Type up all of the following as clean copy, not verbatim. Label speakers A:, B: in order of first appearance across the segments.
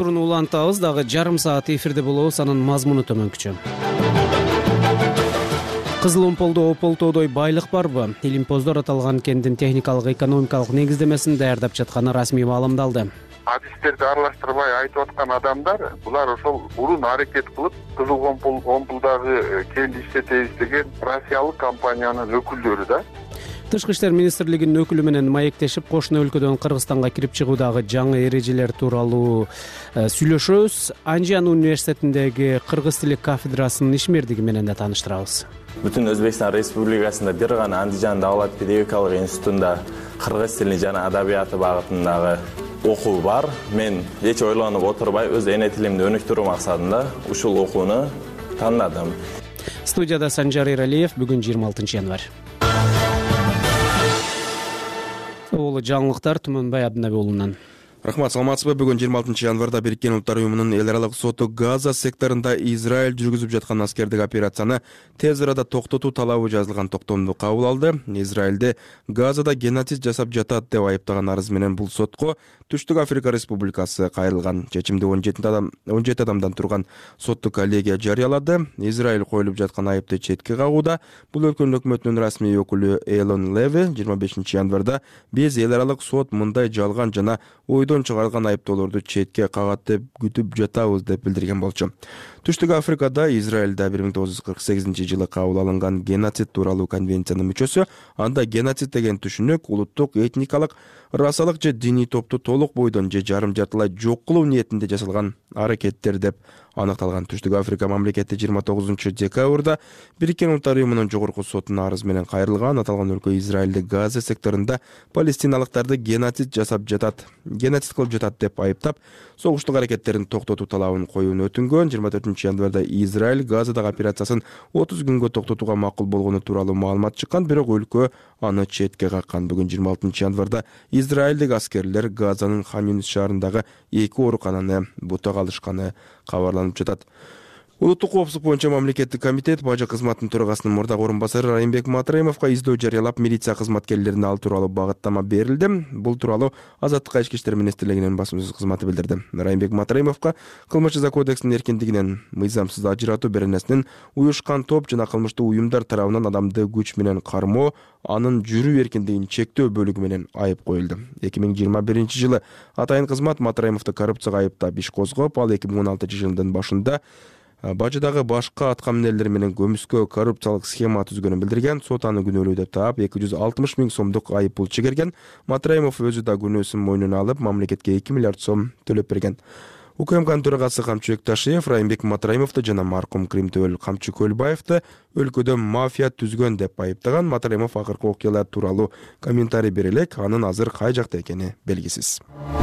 A: турун улантабыз, дагы жарым саат эфирде болобуз, анын мазмуну төмөнкүчө. Кызыл Омполдо Ополтоодой байлык барбы? Илимпоздор аталган кенттин техникалык экономикалык негиздемесин даярдап жатканы расмий маалымдалды.
B: Адистерди аралаштырбай айтып аткан адамдар булар ошол урун аракет кылып Кызыл Омполдогу кен иштетебиз деген россиялык компаниянын өкүлдөрү да.
A: Тышкы иштер министрлигинин өкүлү менен маектешип, кошуна өлкөдөн Кыргызстанга кирип чыгуудагы жаңы эрежелер тууралуу сүйлөшөбүз. Анжан университетиндеги кыргыз тили кафедрасынын ишмердиги менен да тааныштырабыз.
C: Бүтүн Өзбекстан Республикасында бир гана Андижан Давлат педагогикалык институтунда кыргыз тили жана адабияты багытындагы окуу бар. Мен эч ойлонуп отурбай өз эне тилимди өнүктүрүү максатында ушул окууну тандадым.
A: Студияда Санжар Эралиев. Бүгүн 26 январь. Ол жаңылыктар Түмөнбай Абдынаби уулунан.
D: Рахмат, саламатсызбы? Бүгүн 26 январда Бириккен Улуттар уюмунун эл аралык соту Газа секторунда Израиль жүргүзүп жаткан аскердик операцияны тез арада токтотуу талабы жазылган токтомду кабыл алды. Израилде Газада геноцид жасап жатат деп айыптаган арыз менен бул сотко Түштүк Африка Республикасы кайрылган. Чечимди 17 адамдан турган соттук коллегия жарыялады. Израиль коюлуп жаткан айыпты четке кагууда. Бул өлкөнүн өкмөтүнүн расмий өкүлү Элон Леви 25 январда биз эл аралык сот мындай жалган жана ойдон чыгарылган айыптоолорду четке кагат деп күтүп жатабыз деп билдирген болчу. Түштүк Африкада Израилда 1948 жылы кабыл алынган геноцид тууралуу конвенциянын мүчөсү. Анда геноцид деген түшүнүк улуттук, этникалык, расалык же диний топту толук бойдон же жарым жартылай жок кылуу ниетинде жасалган аракеттер деп аныкталган. Түштүк Африка мамлекети 29 декабрда Бириккен Улуттар уюмунун жогорку сотуна арыз менен кайрылган. Аталган өлкө Израилде Газа секторунда палестиналыктарды геноцид кылып жатат деп айыптап, согуштук аракеттерин токтотуу талабын коюуну өтүнгөн. 24 январда Израиль Газадагы операциясын 30 күнгө токтотууга макул болгону тууралуу маалымат чыккан, бирок өлкө аны четке каккан. Бүгүн 26 январда Израилдик аскерлер Газанын Хан Юнис шаарындагы 2 оорукананы бутак алышканы кабарланып жатат. Улуттук коопсуздук боюнча мамлекеттик комитет бажы кызматынын төрагасынын мурдагы орун басары Райымбек Матраимовго издөө жарыялап, милиция кызматкерлерине ал тууралуу багыттама берилди. Бул тууралуу Азаттыкка ички иштер министрлигинин басма сөз кызматы билдирди. Райымбек Матраимовго кылмыш жаза кодексинин эркиндигинен мыйзамсыз ажыратуу беренесинин уюшкан топ жана кылмыштуу уюмдар тарабынан адамды күч менен кармоо, анын жүрүү эркиндигин чектөө бөлүгү менен айып коюлду. 2021 жылы атайын кызмат Матраимовду коррупцияга айыптап иш козгоп, ал 2016 жылдын башында бажыдагы башка аткаминерлер менен көмүскө коррупциялык схема түзгөнүн билдирген. Сот аны күнөөлүү деп таап 260 миң сомдук айып пул чегерген. Матраимов өзү да күнөөсүн мойнуна алып, мамлекетке 2 миллиард сом төлөп берген. УКМКнын төрагасы Камчыбек Ташиев Райымбек Матраимовду жана маркум Кримтөөл Камчы Көлбаевди өлкөдө мафия түзгөн деп айыптаган. Матраимов акыркы окуялар тууралуу комментарий бере элек, анын азыр кай жакта экени белгисиз.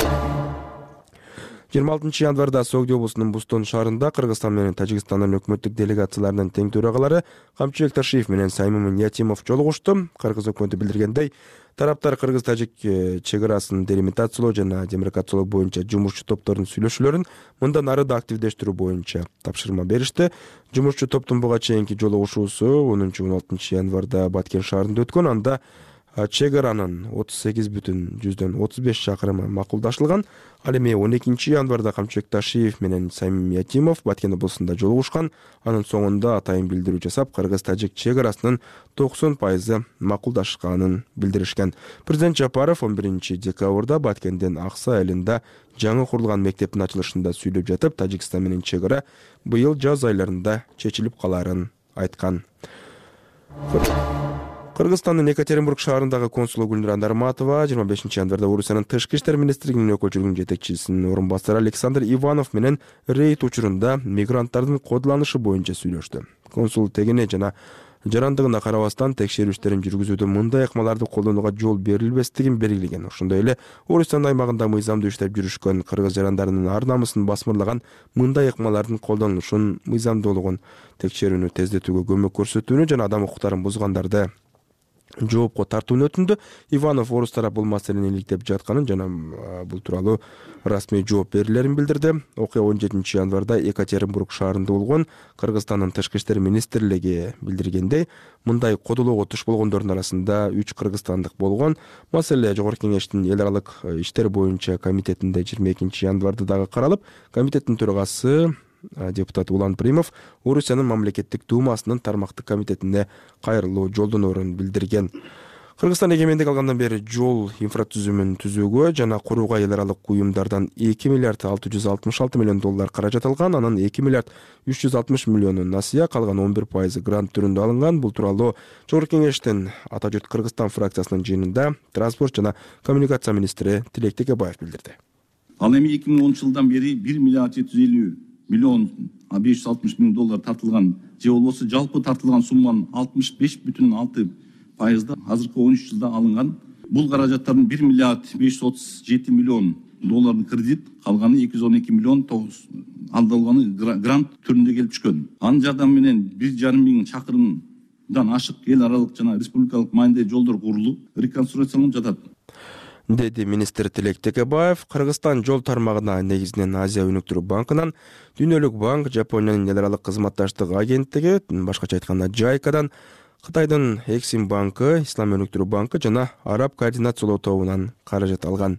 D: 26 январда Согди облусунун Бустон шаарында Кыргызстан менен Тажикстандын өкмөттүк делегацияларынын тең төрагалары Камчыбек Ташиев менен Саймимин Ятимов жолугушту. Кыргыз өкмөтү билдиргендей, тараптар кыргыз-тажик чек арасын делимитациялоо жана демаркациялоо боюнча жумушчу топтордун сүйлөшүүлөрүн мындан ары да активдештирүү боюнча тапшырма беришти. Жумушчу топтун буга чейинки жолугушуусу 10-16 январда Баткен шаарында өткөн. Анда чек аранын 38,35 чакырымы макулдашылган. Ал эми 12 январда Камчыбек Ташиев менен Саймим Ятимов Баткен облусунда жолугушкан. Анын соңунда атайын билдирүү жасап, кыргыз-тажик чек арасынын 90% макулдашканын билдиришкен. Президент Жапаров 11 декабрда Баткенден Акса айылында жаңы курулган мектептин ачылышында сүйлөп жатып, Тажикстан менен чек ара быйыл жаз айларында чечилип каларын айткан. Кыргызстандын Екатеринбург шаарындагы консулу Гүлнура Нарматова 25 январда Орусиянын тышкы иштер министрлигинин өкүлчүлүгүнүн жетекчисинин орун басары Александр Иванов менен рейд учурунда мигранттардын кодуланышы боюнча сүйлөштү. Консул тегине жана жарандыгына карабастан текшерүү иштерин жүргүзүүдө мындай ыкмаларды колдонууга жол берилбестигин белгилеген. Ошондой эле Орусиян аймагында мыйзамдуу иштеп жүрүшкөн кыргыз жарандарынын ар намысын басмырлаган мындай ыкмалардын колдонулушун мыйзамдуулугун текшерүүнү тездетүүгө көмөк көрсөтүүнү жана адам укуктарын бузгандарды жоопко тартууну өтүндү. Иванов орус тарап бул маселени иликтеп жатканын жана бул тууралуу расмий жооп берилерин билдирди. Окуя 17 январда Екатеринбург шаарында болгон. Кыргызстандын тышкы иштер министрлиги билдиргендей, мындай кодолоого туш болгондордун арасында 3 кыргызстандык болгон. Маселе Жогорку Кеңештин эл аралык иштер боюнча комитетинде 22 январда дагы каралып, комитеттин төрагасы депутат Улан Примов Орусиянын мамлекеттик думасынын тармактык комитетине кайрылуу жолдоноорун билдирген. Кыргызстан эгемендик алгандан бери жол инфратүзүмүн түзүүгө жана курууга эл аралык уюмдардан 2 миллиард 666 миллион доллар каражат алган, анын 2 миллиард 360 миллиону насыя, калган 11% грант түрүндө алынган. Бул тууралуу Жогорку Кеңештин Ата журт Кыргызстан фракциясынын жыйынында транспорт жана коммуникация министри Тилек Текебаев билдирди.
E: Ал эми 2010 жылдан бери 1 миллиард 750 миллион 560 миң доллар тартылган, же болбосо жалпы тартылган сумманын 65,6% азыркы 13 жылда алынган. Бул каражаттардын 1 миллиард 537 миллион доллардын кредит, калганы 212 миллион алдалганы грант түрүндө келип түшкөн. Анын жардамы менен 1,5 миң чакырымдан ашык эл аралык жана республикалык маанидеги жолдор курулуп, реконструкцияланып жатат,
D: деди министр Тилек Текебаев. Кыргызстан жол тармагына негизинен Азия өнүктүрүү банкынан, Дүйнөлүк банк, Жапониянын эл аралык кызматташтык агенттиги, башкача айтканда JICAдан, Кытайдын Эксим банкы, Ислам өнүктүрүү банкы жана Араб координациялоо тобунан каражат алган.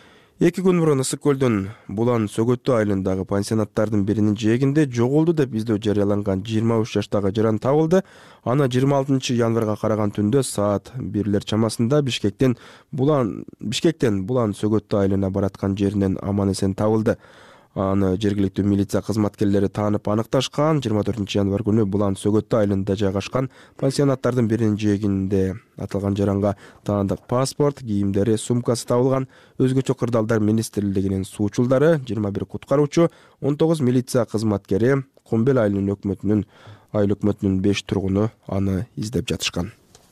D: 2 күн мурун Ысык көлдүн Булан Сөгөттүү айылындагы пансионаттардын биринин жээгинде жоголду деп издөө жарыяланган 23 жаштагы жаран табылды. Аны 26 январга караган түндө саат 1 чамасында Бишкектен Булан Сөгөттүү айылына бараткан жеринен аман эсен табылды. Аны жергиликтүү милиция кызматкерлери таанып аныкташкан. 24 январ күнү Булан Сөгөттүү айылында жайгашкан пансионаттардын биринин жээгинде аталган жаранга таандык паспорт, кийимдери, сумкасы табылган. Өзгөчө кырдаалдар министрлигинин суучулдары, 21 куткаруучу, 19 милиция кызматкери, Комбел айыл өкмөтүнүн 5 тургуну аны издеп жатышкан.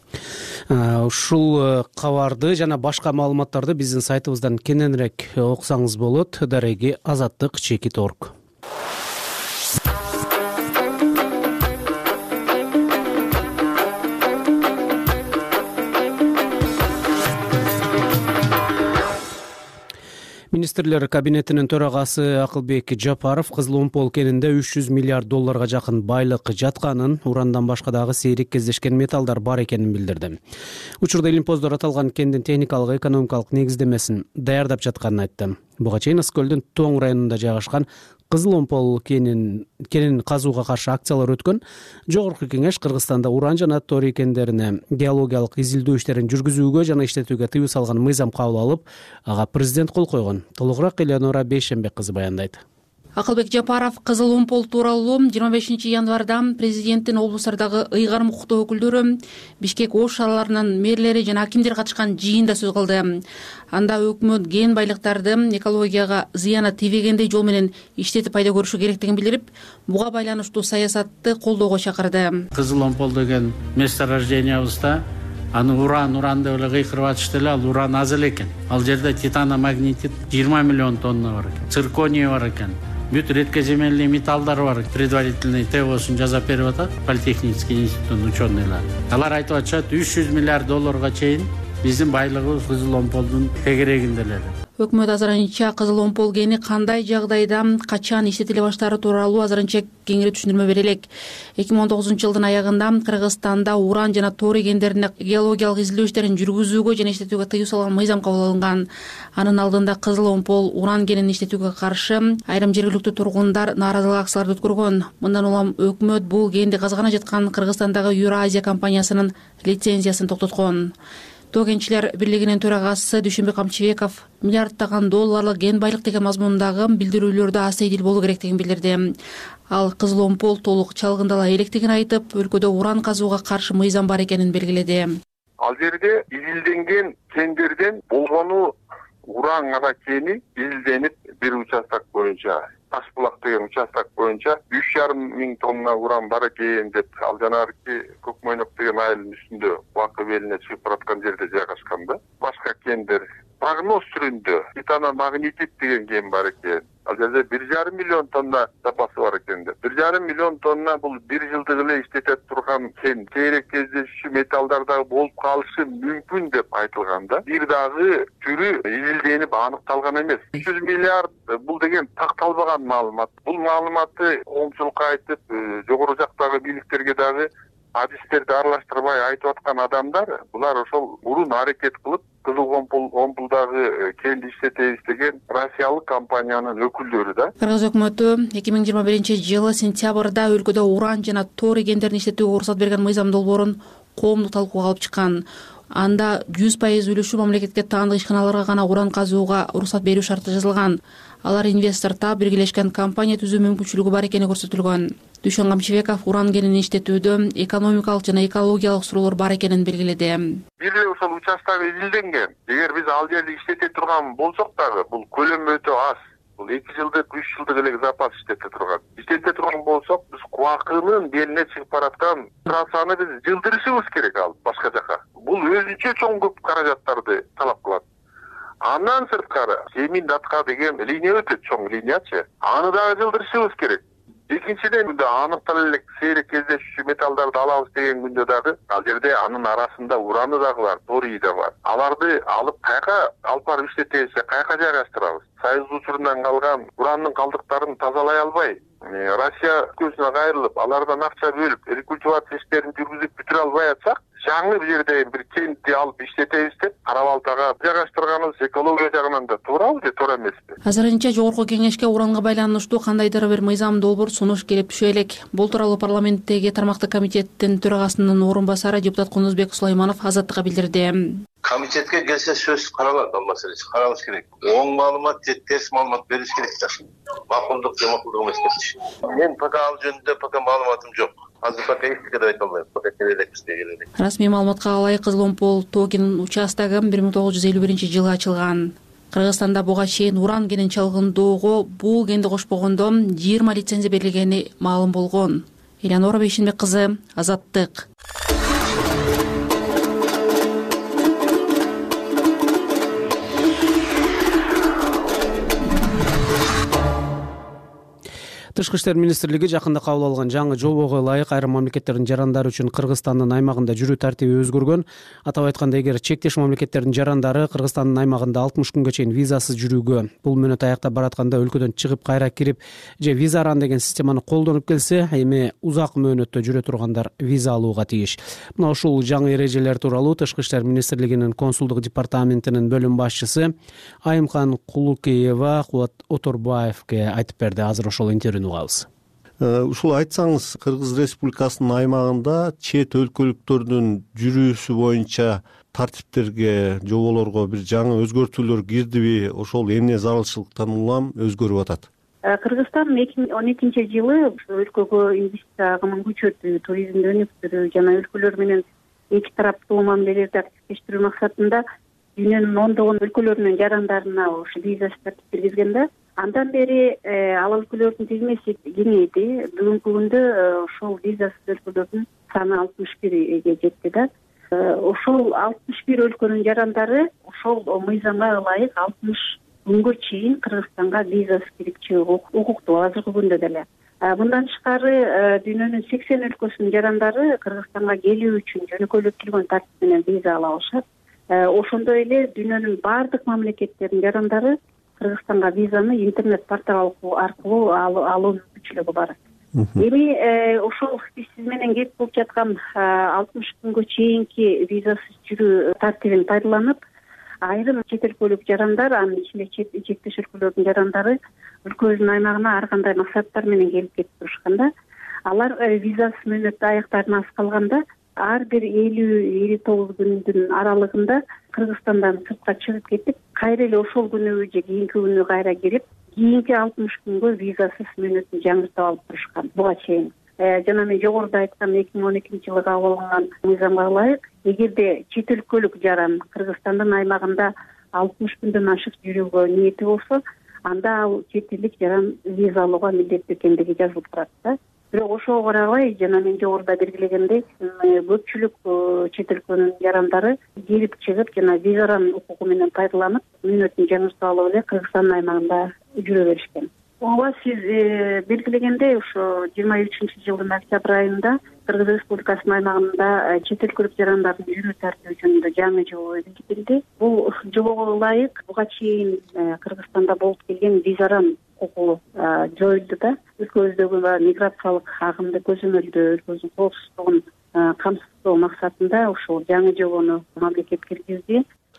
A: Ушул кабарды жана башка маалыматтарды биздин сайтыбыздан кененирээк окусаңыз болот. Дареги Азаттык @org. Министрлер кабинетинин төрагасы Акылбек Жапаров Кызыл Омпол кенинде 300 миллиард долларга жакын байлык жатканын, урандан башка дагы сейрек кездешкен металлдар бар экенин билдирди. Учурда илимпоздор аталган кендин техникалык экономикалык негиздемесин даярдап жатканын айтты. Буга чейин Ысык көлдүн Тоң районунда жайгашкан Кызыл Омпол кенин казууга каршы акциялар өткөн. Жогорку Кеңеш Кыргызстанда уран жана торий кендерине геологиялык изилдөө иштерин жүргүзүүгө жана иштетүүгө тыюу салган мыйзам кабыл алып, ага президент кол койгон. Толугураак Элеонора Бейшембек кызы баяндайт.
F: Акылбек Жапаров Кызыл Омпол тууралуу 25 январда президенттин облустардагы ыйгарым укуктуу өкүлдөрү, Бишкек Ош шаарларынын мэрлери жана акимдер катышкан жыйында сөз кылды. Анда өкмөт ген байлыктарды экологияга зыяны тийбегендей жол менен иштетип пайда көрүшү керектигин билдирип, буга байланыштуу саясатты колдоого чакырды.
G: Кызыл Омпол деген месторождениябызда аны уранды эле кыйкырып атышты эле, ал уран аз эле экен. Ал жерде титаномагнетит 20 миллион тонна бар экен, цирконий бар экен. Бүт редкоземельный металлдар бар. Предварительный ТОсун жазап берип атат Политехнический институттун ученыйлары. Алар айтып атышат 300 миллиард долларга чейин биздин байлыгыбыз Кызыл Омполдун тегерегинде эле.
F: Өкмөт азырынча Кызыл Омпол кени кандай жагдайда качан иштетиле баштаары тууралуу азырынча кеңири түшүндүрмө бере элек. 2019 жылдын аягында Кыргызстанда уран жана торий кендерине геологиялык изилдөө иштерин жүргүзүүгө жана иштетүүгө тыюу салган мыйзам кабыл алынган. Анын алдында Кызыл Омпол уран кенин иштетүүгө каршы айрым жергиликтүү тургундар нааразылык акцияларды өткөргөн. Мындан улам өкмөт бул кенди казгана жаткан Кыргызстандагы Юразия компаниясынын лицензиясын токтоткон. Тоо кенчилер бирлигинин төрагасы Дүйшөнбек Камчыбеков миллиарддаган долларлык ген байлык деген мазмундагы билдирүүлөрдө аз сейдил болуу керектигин билдирди. Ал Кызыл Омпол толук чалгындала электигин айтып, өлкөдө уран казууга каршы мыйзам бар экенин белгиледи.
B: Ал жерде изилденген кендерден болгону уран гана кени изилденип бир участок боюнча, Ташбулак деген участок боюнча 3,5 миң тонна уран бар экен деп, ал жанагы Көкмойнок деген айылдын үстүндө бакы белине чыгып бараткан жерде жайгашкан да. Башка кендер прогноз түрүндө титаномагнетит деген кен бар экен. Ал жерде 1,5 миллион тонна запасы бар экен деп. 1,5 миллион тонна бул бир жылдык эле иштете турган кен сейрек кездешүүчү металлдарда болуп калышы мүмкүн деп айтылганда, бир дагы түрү изилденип аныкталган эмес. 300 миллиард бул деген такталбаган маалымат. Бул маалыматты коомчулукка айтып, жогору жактагы бийликтерге дагы адистерди аралаштырбай айтып аткан адамдар, булар ошол мурун аракет кылып Кызыл омпулдагы кенди иштетебиз деген россиялык компаниянын өкүлдөрү да.
F: Кыргыз өкмөтү 2021-жылы сентябрда өлкөдө уран жана торий кендерин иштетүүгө уруксат берген мыйзам долбоорун коомдук талкууга алып чыккан. Анда 100% үлүшү мамлекетке таандык ишканаларга гана уран казууга уруксат берүү шарты жазылган. Алар инвестор таап биргелешкен компания түзүү мүмкүнчүлүгү бар экени көрсөтүлгөн. Дүйшөн Камчыбеков уран кенин иштетүүдө экономикалык жана экологиялык суроолор бар экенин белгиледи.
B: Бир эле ошол участок изилденген. Эгер биз ал жерде иштете турган болсок дагы, бул көлөмү өтө аз. Бул 2 жылдык, 3 жылдык эле запас иштете турган. Иштете турган болсок, биз кубакынын белине чыгып бараткан трассаны биз жылдырышыбыз керек алып башка жака. Бул өзүнчө чоң көп каражаттарды талап кылат. Андан сырткары Семин Датка деген линия өтөт, чоң линиячы. Аны дагы жылдырышыбыз керек. Экинчиден, аныктала элек сейрек кездешүүчү металлдарды алабыз деген күндө дагы ал жерде анын арасында ураны дагы бар, торий да бар. Аларды алып кайка алып барып иштетебиз, кайка жайгаштырабыз? Союз учурунан калган уранын калдыктарын тазалай албай, Россия өлкөсүнө кайрылып, алардан акча бөлүп, рекультивация иштерин жүргүзүп бүтүрө албай атсак, жаңы бир жерде бир кентти алып иштетебиз деп Карабалтага жайгаштырганыбыз экология жагынан да туурабы же туура эмеспи?
F: Азырынча жогорку кеңешке уранга байланыштуу кандайдыр бир мыйзам долбоор сунуш келип түшө элек. Бул тууралуу парламенттеги тармактык комитеттин төрагасынын орун басары депутат Кунузбек Сулайманов Азаттыкка билдирди.
H: Комитетке келсе сөз каралат, ал маселе каралыш керек. Оң маалымат, терс маалымат бериш керек да. Макулдук же макулдук эмес деп. Мен пока ал жөнүндө пока маалыматым жок. Азыр пока эч нерсе айта албайм. Пока келелек.
F: Расмий маалыматка ылайык Кызыл омпол тоо кен участогу 1951-жылы ачылган. Кыргызстанда буга чейин уран кенин чалгындоого бул кенди кошпогондо 20 лицензия берилгени маалым болгон. Элеонора Бейшенбек кызы, Азаттык.
A: Тышкы иштер министрлиги жакында кабыл алган жаңы жобого ылайык айрым мамлекеттердин жарандары үчүн Кыргызстандын аймагында жүрүү тартиби өзгөргөн. Атап айтканда, эгер чектеш мамлекеттердин жарандары Кыргызстандын аймагында 60 күнгө чейин визасыз жүрүүгө, бул мөөнөт аяктап баратканда өлкөдөн чыгып кайра кирип же виза аран деген системаны колдонуп келсе, эми узак мөөнөттө жүрө тургандар виза алууга тийиш. Мына ушул жаңы эрежелер тууралуу Тышкы иштер министрлигинин консулдук департаментинин бөлүм башчысы Айымкан Кулукеева Кубат Оторбаевке айтып берди. Азыр ошол интервьюну угабыз.
I: Ушул айтсаңыз, Кыргыз Республикасынын аймагында чет өлкөлүктөрдүн жүрүүсү боюнча тартиптерге, жоболорго бир жаңы өзгөртүүлөр кирдиби? Ошол эмне зарылчылыктан улам өзгөрүп атат?
J: Кыргызстан 2012-жылы өлкөгө инвестиция агымын күчөтүү, туризмди өнүктүрүү жана өлкөлөр менен эки тараптуу мамилелерди активдештирүү максатында дүйнөнүн ондогон өлкөлөрүнүн жарандарына ошо виза тартип киргизген да. Андан бери ал өлкөлөрдүн тизмеси кеңейди. Бүгүнкү күндө ошол визасыз өлкөлөрдүн саны 61ге жетти да. Ошол 61 өлкөнүн жарандары ошол мыйзамга ылайык 60 күнгө чейин Кыргызстанга визасыз кирип чыгууга укуктуу азыркы күндө деле. Мындан тышкары дүйнөнүн 80 өлкөсүнүн жарандары Кыргызстанга келүү үчүн жөнөкөйлөтүлгөн тартип менен виза ала алышат. Ошондой эле дүйнөнүн бардык мамлекеттеринин жарандары Кыргызстанга визаны интернет портал аркылуу алуу мүмкүнчүлүгү бар. Эми ошол сиз менен кеп болуп жаткан 60 күнгө чейинки визасыз жүрүү тартибин пайдаланып, айрым чет өлкөлүк жарандар, анын ичинде чектеш өлкөлөрдүн жарандары өлкөбүздүн аймагына ар кандай максаттар менен келип кетип турушкан да. Алар визасыз мөөнөттү аяктарына аз калганда ар бир 50-59 күндүн аралыгында Кыргызстандан сыртка чыгып кетип, кайра эле ошол күнү же кийинки күнү кайра кирип, кийинки 60 күнгө визасыз мөөнөтүн жаңыртып алып турушкан буга чейин. Жана мен жогоруда айткан 2012-жылы кабыл алынган мыйзамга ылайык, эгерде чет өлкөлүк жаран Кыргызстандын аймагында 60 күндөн ашык жүрүүгө ниети болсо, анда ал чет элдик жаран виза алууга милдеттүү экендиги жазылып турат да. бирок ошого карабай жана мен жогоруда белгилегендей көпчүлүк чет өлкөнүн жарандары кирип чыгып жана визаран укугу менен пайдаланып мөөнөтүн жаңыртып алып эле Кыргызстандын аймагында жүрө беришкен. Ооба, сиз белгилегендей ошо 23-жылдын октябрь айында Кыргыз Республикасынын аймагында чет өлкөлүк жарандардын жүрүү тартиби жөнүндө жаңы жобо бекитилди. Бул жобого ылайык буга чейин Кыргызстанда болуп келген визаран укугу жоюлду да. Өлкөбүздөгү миграциялык агымды көзөмөлдөө, өлкөбүздүн коопсуздугун камсыздоо максатында ушул жаңы жобону мамлекет киргизди.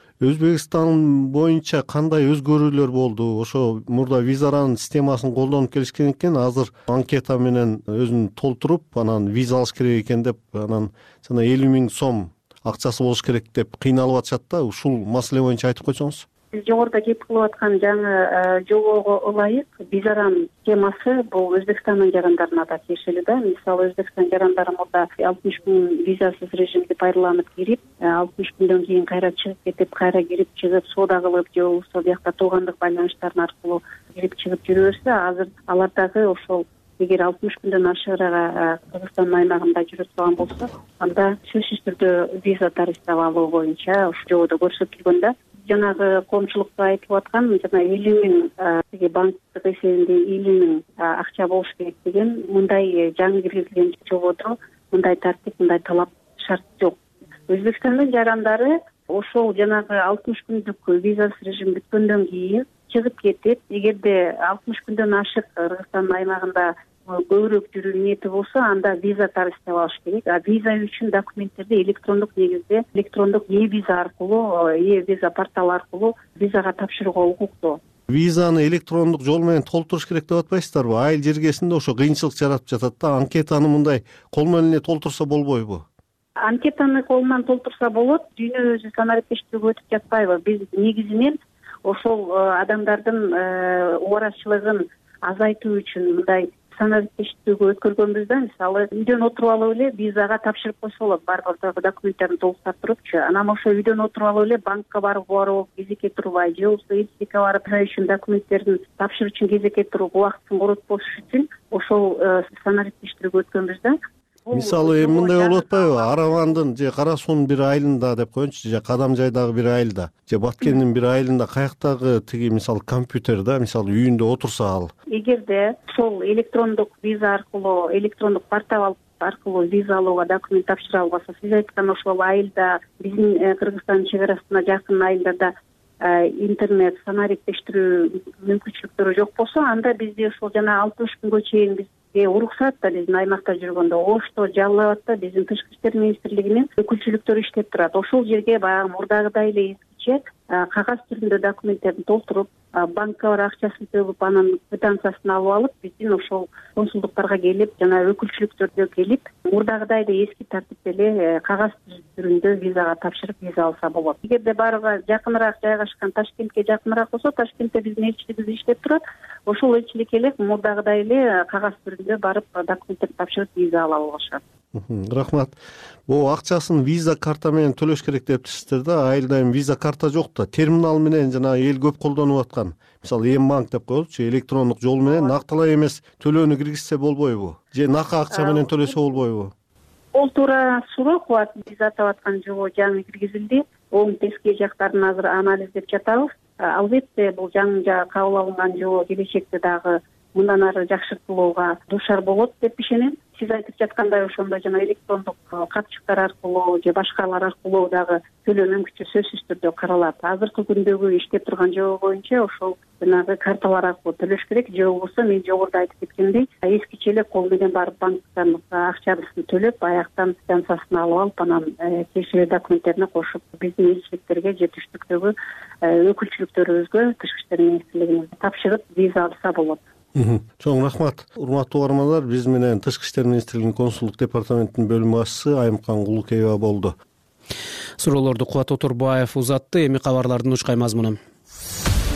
I: Өзбекстан боюнча кандай өзгөрүүлөр болду? Ошо мурда визаран системасын колдонуп келишкен экен, азыр анкета менен өзүн толтуруп, анан виза алыш керек экен деп, анан жана 50 000 сом акчасы болуш керек деп кыйналып атышат да. Ушул маселе боюнча айтып койсоңуз. Сиз жогоруда кеп кылып аткан жаңы жобого ылайык визаран системасы бул Өзбекстандын жарандарына да тиешелүү да. Мисалы Өзбекстан жарандары мурда 60 000 визасыз режимди пайдаланып кирип, 60 күндөн кийин кайра чыгып кетип, кайра кирип чыгып, соода кылып же болбосо биякта туугандык байланыштарын аркылуу кирип чыгып жүрө берсе, азыр алар дагы ошол эгер 60 күндөн ашыгыраак Кыргызстандын аймагында жүрө турган болсо, анда сөзсүз түрдө виза тарифтеп алуу боюнча ушул жободо көрсөтүлгөн да. Жанагы коомчулукка айтылып аткан жана 50 000 банктык эсебинде 50 000 акча болуш керек деген мындай жаңы киргизилген жободо мындай тартип, мындай талап шарт жок. Өзбекстандын жарандары ошол жанагы 60 күндүк визасыз режим бүткөндөн кийин чыгып кетип, эгерде 60 күндөн ашык Кыргызстандын аймагында көбүрөөк жүрүү ниети болсо, анда виза тарифтеп алыш керек. Виза үчүн документтерди электрондук негизде, электрондук e-виза аркылуу, e-виза порталы аркылуу визага тапшырууга укуктуу. Визаны электрондук жол менен толтуруш керек деп атпайсыздарбы? Айыл жергесинде ошо кыйынчылык жаратып жатат да. Анкетаны мындай кол менен эле толтурса болбойбу? Анкетаны кол менен толтурса болот, дүйнө өзү санариптештирүүгө өтүп жатпайбы? Биз негизинен ошол адамдардын убаратчылыгын азайтуу үчүн мындай санариптештирүүгө өткөргөнбүз да. Мисалы, үйдөн отуруп алып эле визага тапшырып койсо болот, барбыр документтерин толуктап турупчу. Анан ошо үйдөн отуруп алып эле банкка барып кезекке турбай, же болбосо элчиликке барып үчүн документтерин тапшыруу үчүн кезекке туруп убактын коротпош үчүн ошол санариптештирүүгө өткөнбүз да. Мисалы, мындай болуп атпайбы? Аравандын же Кара суунун бир айылында деп коеюнчу, же Кадам жайдагы бир айылда, же Баткендин бир айылында каяктагы тиги мисалы компьютер да, мисалы үйүндө отурса ал. Эгерде ошол электрондук виза аркылуу, электрондук портал аркылуу виза алууга документ тапшыра албаса, сиз айткан ошол айылда, биздин Кыргызстандын чек арасына жакын айылдарда интернет санариптештирүү мүмкүнчүлүктөрү жок болсо, анда бизде ошол жана 60 күнгө чейин биз уруксат да биздин аймакта жүргөндө ошто жалалат да биздин Тышкы иштер министрлигинин өкүлчүлүктөрү иштеп турат. Ошол жерге баягы мурдагыдай эле эскиче кагаз түрүндө документтерин толтуруп, банкка барып акчасын төгүп, анан квитанциясын алып алып, биздин ошол консулдуктарга келип, жана өкүлчүлүктөргө келип, мурдагыдай эле эски тартипте эле кагаз түрүндө визага тапшырып виза алса болот. Эгерде барыга жакыныраак жайгашкан Ташкентке жакыныраак болсо, Ташкентте биздин элчилигибиз иштеп турат. Ошол элчиликке эле мурдагыдай эле кагаз түрүндө барып документтерди тапшырып виза ала алышат. Рахмат. Бул акчасын виза карта менен төлөш керек дептирсиздер да. Айылда эми виза карта жок да. Терминал менен жана эл көп колдонуп аткан. Мисалы, М-банк деп коелучу, электрондук жол менен нактылай эмес төлөөнү киргизсе болбойбу? Же накы акча менен төлөсө болбойбу? Бул туура суроо. Биз атап аткан жобо жаңы киргизилди. Оң тескей жактарын азыр анализдеп жатабыз. Албетте бул жаңы кабыл алынган жобо келечекте дагы мындан ары жакшыртылууга дуушар болот деп ишенем. Сиз айтып жаткандай ошондо жана электрондук карточкалар аркылуу же башкалар аркылуу дагы төлөө мүмкүнчүлүгү сөзсүз түрдө каралат. Азыркы күндөгү иштеп турган жобо боюнча ошол жанагы карталар аркылуу төлөш керек, же болбосо мен жогоруда айтып кеткендей, эскиче эле кол менен барып банктан акчасын төлөп, аяктан квитанциясын алып алып, анан тиешелүү документтерине кошуп, биздин элчиликтерге же түштүктөгү өкүлчүлүктөрүбүзгө, Тышкы иштер министрлигине тапшырып виза алса болот. Чоң рахмат. Урматтуу угармандар, биз менен Тышкы иштер министрлигинин консулдук департаментинин бөлүм башчысы Айымкан Кулукеева болду.
A: Суроолорду Кубат Отурбаев узатты. Эми кабарлардын учкай мазмуну.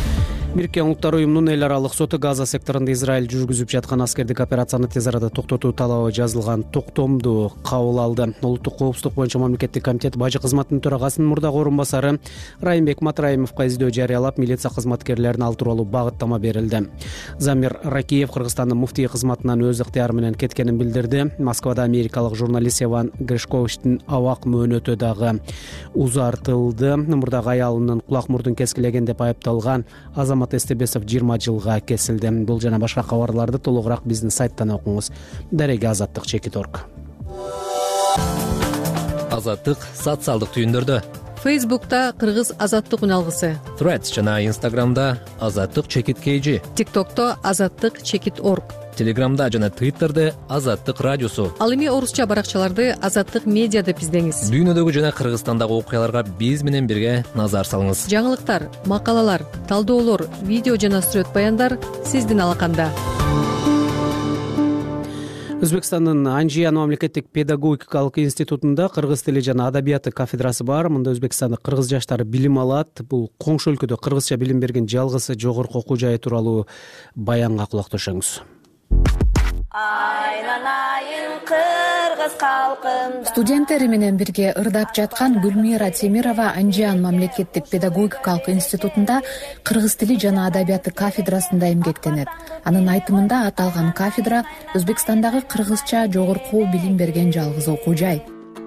A: Бириккен Улуттар уюмунун эл аралык соту Газа секторунда Израиль жүргүзүп жаткан аскердик операцияны тез арада токтотуу талабы жазылган токтомду кабыл алды. Улуттук коопсуздук боюнча мамлекеттик комитет бажы кызматынын төрагасынын мурдагы орун басары Райымбек Матраимовго издөө жарыялап, милиция кызматкерлерин ал тууралуу багыттама берилди. Замир Ракиев Кыргызстандын муфтий кызматынан өз ыктыяры менен кеткенин билдирди. Москвада америкалык журналист Иван Гришковичтин абак мөөнөтү дагы узартылды. Мурдагы аялынын кулак мурдун кескилеген деп айыпталган Азамат Эстебесов 20 жылга кесилди. Бул жана башка кабарларды толугураак биздин сайттан окуңуз. Дареге Азаттык.org.
K: Азаттык социалдык түйүндөрдө.
L: Фейсбукта Кыргыз Азаттык үналгысы.
K: Threads жана Instagramда Азаттык_KG.
L: ТикТокто Азаттык_org.
K: Телеграмда жана Твиттерде Азаттык радиосу.
L: Ал эми орусча баракчаларды Азаттык медиа деп издеңиз.
K: Дүйнөдөгү жана Кыргызстандагы окуяларга биз менен бирге назар салыңыз.
L: Жаңылыктар, макалалар, талдоолор, видео жана сүрөт баяндар сиздин алаканда.
A: Өзбекстандын Анжиян мамлекеттик педагогикалык институтунда кыргыз тили жана адабияты кафедрасы бар. Мында Өзбекстандык кыргыз жаштары билим алат. Бул коңшу өлкөдө кыргызча билим берген жалгыз жогорку окуу жайы тууралуу баянга кулак төшөңүз.
M: Айланайын кыргыз калкым.
N: Студенттери менен бирге ырдап жаткан Гүлмира Темирова Анжиян мамлекеттик педагогикалык институтунда кыргыз тили жана адабияты кафедрасында эмгектенет. Анын айтымында аталган кафедра Өзбекстандагы кыргызча жогорку билим берген жалгыз окуу жай.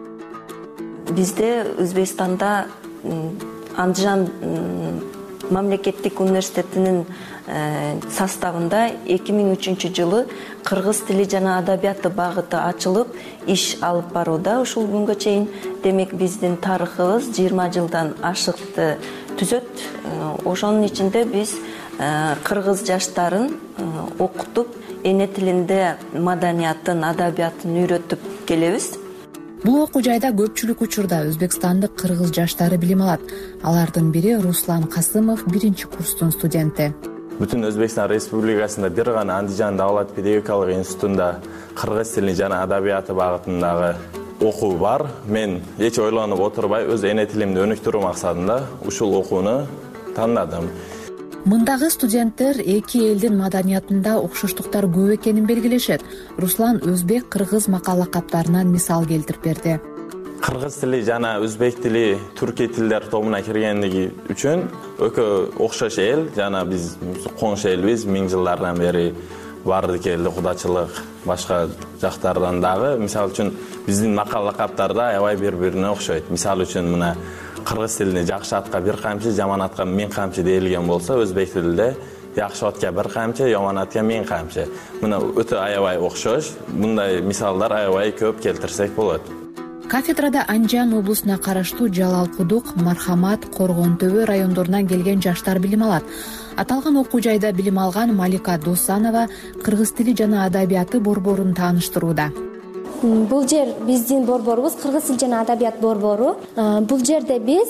M: Бизде Өзбекстанда Анжиян мамлекеттик университетинин составында 2003 жылы кыргыз тили жана адабияты багыты ачылып, иш алып барууда. Ушул күнгө чейин демек биздин тарыхыбыз 20 жылдан ашыкты түзөт. Ошонун ичинде биз кыргыз жаштарын окутуп, эне тилинде маданиятын, адабиятын үйрөтүп келебиз.
N: Бул окуу жайда көпчүлүк учурда өзбекстандык кыргыз жаштары билим алат. Алардын бири Руслан Касымов, 1-курстун студенти.
C: Бүтүн Өзбекстан Республикасында бир гана Андижан Давлат педагогикалык институтунда кыргыз тили жана адабияты багытындагы окуу бар. Мен эч ойлонуп отурбай өз эне тилимди өнүктүрүү максатында ушул окууну тандадым.
N: Мындагы студенттер эки элдин маданиятында окшоштуктар көп экенин белгилешет. Руслан өзбек кыргыз макала каптарынан мисал келтирип берди.
C: Кыргыз тили жана өзбек тили түркия тилдер тобуна киргендиги үчүн экөө окшош эл, жана биз коңшу элбиз, 1000 жылдардан бери барды келди, кудачылык башка жактардан дагы. Мисалы үчүн биздин макала каптарда аябай бири-бирине окшойт. Мисалы үчүн мына кыргыз тилинде жакшы атка бир камчы, жаман атка 1000 камчы deyilген болсо, өзбек тилинде жакшы атка бир камчы, жаман атка 1000 камчы. Мына өтө аябай окшош. Мындай мисалдар аябай көп келтирсек болот.
N: Кафедрада Анжиян облусуна караштуу Жалалкудук, Мархамат, Коргон Төбө райондорунан келген жаштар билим алат. Аталган окуу жайда билим алган Малика Досанова кыргыз тили жана адабияты борборун тааныштырууда.
O: Бул жер биздин борборубуз кыргыз тил жана адабият борбору. Бул жерде биз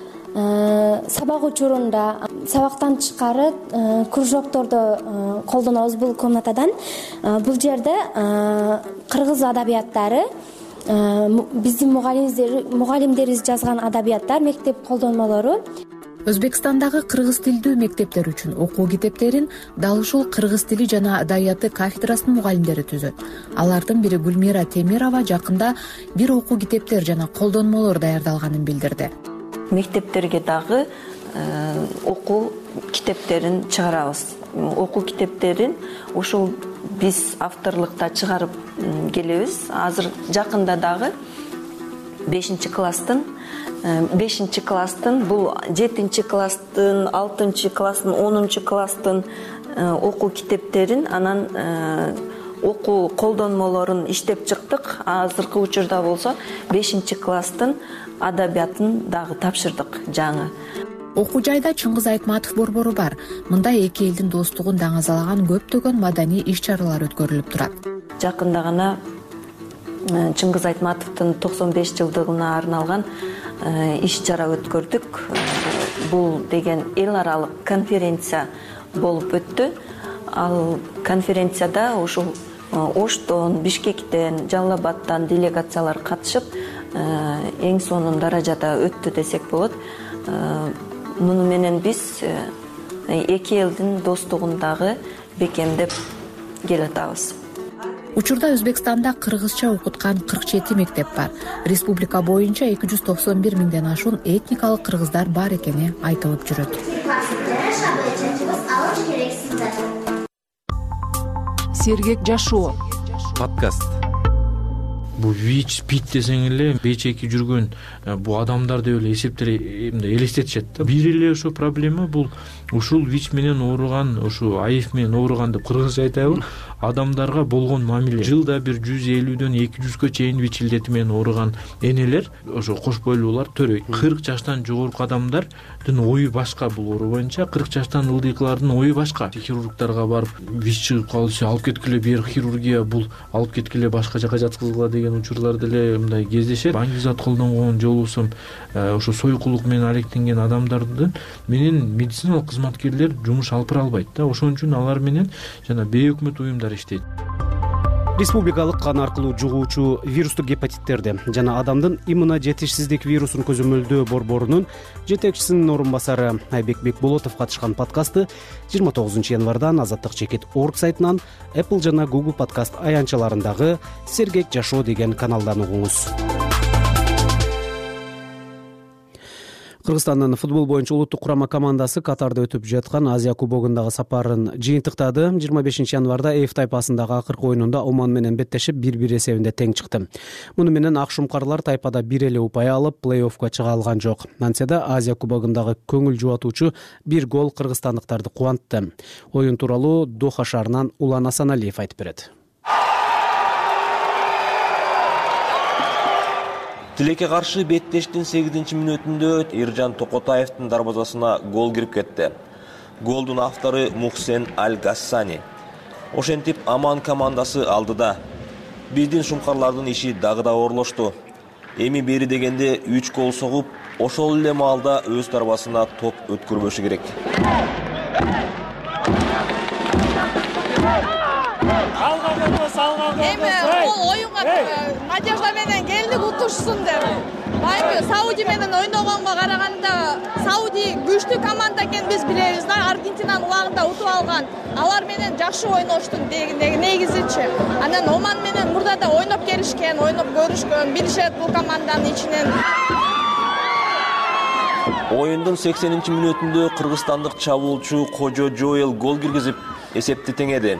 O: сабак учурунда сабактан тышкары кружокторду колдонобуз бул комнатадан. Бул жерде кыргыз адабияттары, биздин мугалимдерибиз жазган адабияттар, мектеп колдонмолору.
N: Өзбекстандагы кыргыз тилдүү мектептер үчүн окуу китептерин дал ушул кыргыз тили жана адабияты кафедрасынын мугалимдери түзөт. Алардын бири Гүлмира Темирова жакында бир окуу китептер жана колдонмолор даярдалганын билдирди.
M: Мектептерге дагы окуу китептерин чыгарабыз. Окуу китептерин ушул биз авторлукта чыгарып келебиз. Азыр жакында дагы 5-класстын, бул 7-класстын, 6-класстын, 10-класстын окуу китептерин, анан окуу колдонмолорун иштеп чыктык. Азыркы учурда болсо 5-класстын адабиятын дагы тапшырдык жаңы.
N: Окуу жайда Чыңгыз Айтматов борбору бар. Мында эки элдин достугун даңазалаган көптөгөн маданий иш-чаралар өткөрүлүп турат.
M: Жакында гана Чыңгыз Айтматовдун 95 жылдыгына арналган иш-чара өткөрдүк. Бул деген эл аралык конференция болуп өттү. Ал конференцияда ушул Оштон, Бишкектен, Жалал Абадтан делегациялар катышып, эң сонун даражада өттү десек болот. Муну менен биз эки элдин достугундагы бекемдеп келатабыз.
N: Учурда Өзбекстанда кыргызча окуткан 47 мектеп бар. Республика боюнча 291 миңден ашуун этникалык кыргыздар бар экени айтылып жүрөт.
P: Сергек жашоо
Q: подкаст.
R: Бул ВИЧ, ПИТ десең эле бейчеки жүргөн бул адамдар деп эле элестетишет да. Бир эле ошо проблема бул ушул ВИЧ менен ооруган, ушу АИФ менен ооруган деп кыргызча айтабы, адамдарга болгон мамиле. Жылда бир 150дөн 200гө чейин ВИЧ илдети менен ооруган энелер, ошо кош бойлуулар төрөйт. 40 жаштан жогорку адамдардын ою башка бул оору боюнча, 40 жаштан ылдыйкылардын ою башка. Хирургдарга барып ВИЧ чыгып калышы, алып кеткиле бир хирургия бул, алып кеткиле башка жака жаткызгыла деген учурлар деле мындай кездешет. Баңги зат колдонгон же болбосо ошо сойкулук менен алектенген адамдардын менен медициналык кызматкерлер жумуш алып бара албайт да. Ошон үчүн алар менен жана бейөкмөт уюмдар иштейт.
A: Республикалык кан аркылуу жугуучу вирустук гепатиттерди жана адамдын иммуножетишсиздик вирусун көзөмөлдөө борборунун жетекчисинин орун басары Айбек Бекболотов катышкан подкастты 29 январдан Азаттык чекит орг сайтынан, Apple жана Google подкаст аянтчаларындагы Сергек жашоо деген каналдан угуңуз. Кыргызстандын футбол боюнча улуттук курама командасы Катарда өтүп жаткан Азия кубогундагы сапарын жыйынтыктады. 25 январда Эф тайпасындагы акыркы оюнунда Оман менен беттешип 1-1 эсебинде тең чыкты. Муну менен ак шумкарлар тайпада бир эле упай алып, плей-оффко чыга алган жок. Антсе да Азия кубогундагы көңүл жубатуучу бир гол кыргызстандыктарды кубантты. Оюн тууралуу Доха шаарынан Улан Асаналиев айтып берет.
S: Тилекке каршы беттештин 8-мүнөтүндө Иржан Токотаевдин дарбазасына гол кирип кетти. Голдун автору Мухсен Аль-Гассани. Ошентип Аман командасы алдыда. Биздин шумкарлардын иши дагы да оорлошту. Эми бери дегенде 3 гол согуп, ошол эле маалда өз дарбазасына топ өткөрбөшү керек.
T: Эми ол оюнга надежда менен келдик утушсун деп. Байкы Сауди менен ойногонго караганда Сауди күчтүү команда экенин биз билебиз да. Аргентинанын убагында утуп алган. Алар менен жакшы ойношту негизичи. Анан Оман менен мурда да ойноп келишкен, ойноп көрүшкөн, билишет бул команданын ичинен.
S: Оюндун 80-мүнөтүндө кыргызстандык чабуулчу Кожо Жоэл гол киргизип, эсепти теңеди.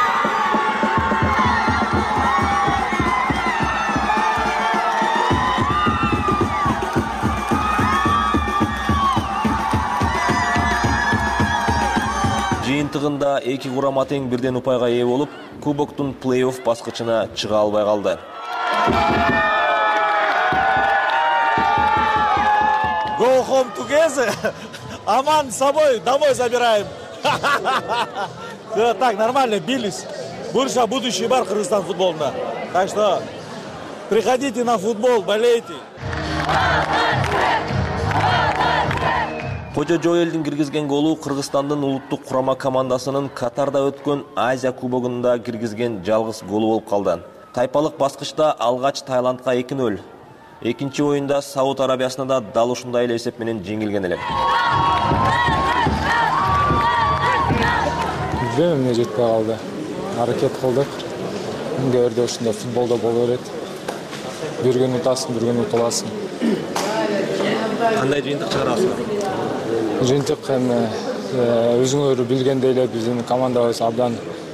S: Жыйынтыгында эки курама тең бирден упайга ээ болуп, кубоктун плей-офф баскычына чыга албай калды.
U: Go home together. Аман с собой домой забираем. Так, нормально, бились. Больше будущее бар Кыргызстан футболунда. Так что приходите на футбол, болейте.
S: Кожо Жоэлдин киргизген голу Кыргызстандын улуттук курама командасынын Катарда өткөн Азия кубогунда киргизген жалгыз голу болуп калды. Тайпалык баскычта алгач Таиландга 2-0. Экинчи оюнда Сауд Арабиясына да дал ушундай эле эсеп менен жеңилген элек.
V: Эмне жетпей калды. Аракет кылдык. Көрдө ушундай футболдо боло берет. Бир күн утасың, бир күн утуласың.
S: Кандай жыйынтык чыгарасың?
V: Жыйынтык эми өзүңөр билгендей эле биздин командабыз абдан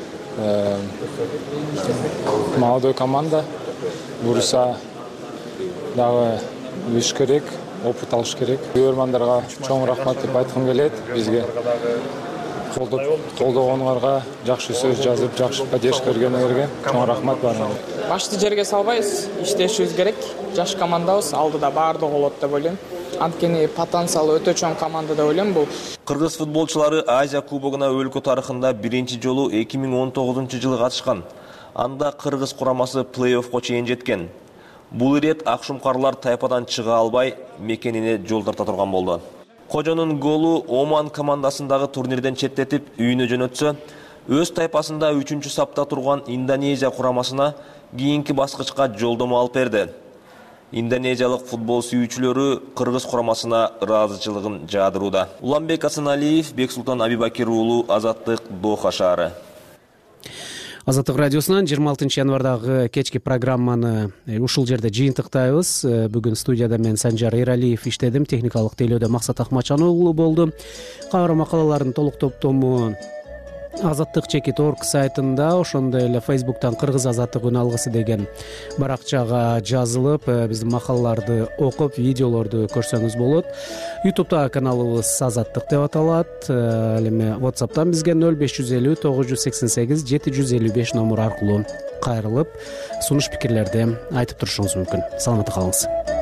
V: молодой команда. Буюрса дагы өсүш керек, опыт алыш керек. Көрөрмандарга чоң рахмат деп айткым келет. Бизге колдогонуңарга жакшы сөз жазып, жакшы поддержка бергениңерге чоң рахмат баарыңарга.
W: Башты жерге салбайбыз, иштешибиз керек. Жаш командабыз, алдыда баардыгы болот деп ойлойм. Анткени потенциалы өтө чоң команда деп ойлойм бул.
S: Кыргыз футболчулары Азия кубогуна өлкө тарыхында биринчи жолу 2019-жылы катышкан. Анда кыргыз курамасы плей-оффко чейин жеткен. Бул ирет акшумкарлар тайпадан чыга албай, мекенине жол тарта турган болду. Кожонун голу Оман командасындагы турнирден четтетип үйүнө жөнөтсө, өз тайпасында 3-сапта турган Индонезия курамасына кийинки баскычка жолдомо алып берди. Индонезиялык футбол сүйүүчүлөрү Кыргыз курамасына ыраазычылыгын жаадырууда. Уланбек Асаналиев, Бексултан Абибакир уулу, Азаттык, Доха шаары.
A: Азаттык радиосунан 26 январдагы кечки программаны ушул жерде жыйынтыктайбыз. Бүгүн студияда мен Санжар Эралиев иштедим, техникалык тейлөөдө Максат Акмачан уулу болду. Кайра макалалардын толук топтому Азаттык.org сайтында, ошондой эле Facebook'тан Кыргыз Азаттык үн алгысы деген баракчага жазылып, биздин макалаларды окуп, видеолорду көрсөңүз болот. YouTube'да каналыбыз Азаттык деп аталат. Ал эми WhatsApp'тан бизге 0550 988 755 номер аркылуу кайрылып, сунуш пикирлерди айтып турушуңуз мүмкүн. Саламатта калыңыз.